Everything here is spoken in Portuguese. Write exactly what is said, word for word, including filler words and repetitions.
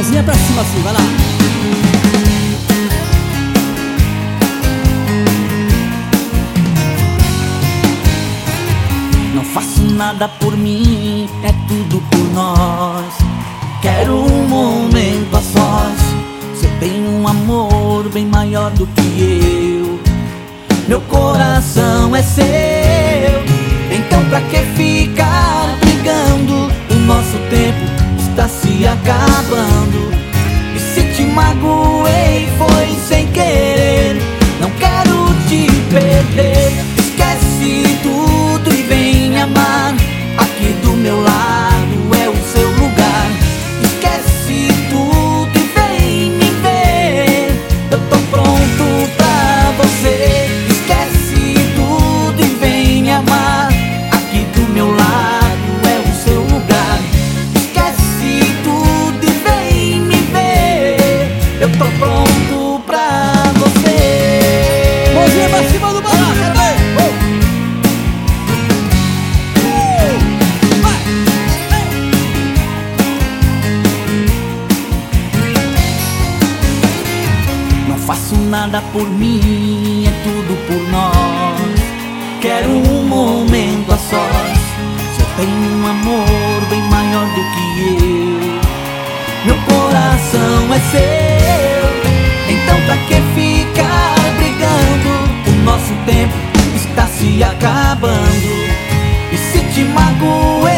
Mãozinha pra cima assim, vai lá. Não faço nada por mim, é tudo por nós. Quero um momento a sós. Você tem um amor bem maior do que eu. Meu coração é seu. Então pra que ficar brigando? O nosso tempo está se acabando. E se te magoei foi sem querer. Não quero te perder. Esquece tudo e vem me amar. Aqui do meu lado é o seu lugar. Esquece tudo e vem me ver. Eu tô pronto pra você. Esquece tudo e vem me amar. Aqui do meu lado é o seu lugar. Esquece tudo e vem me ver. Eu tô pronto pra você. Mãozinha pra cima do balão, cadê? Não faço nada por mim, é tudo por nós. Quero um momento a sós. Você tem um amor bem maior do que eu. Meu coração é seu. Então pra que ficar brigando? O nosso tempo está se acabando. E se te magoei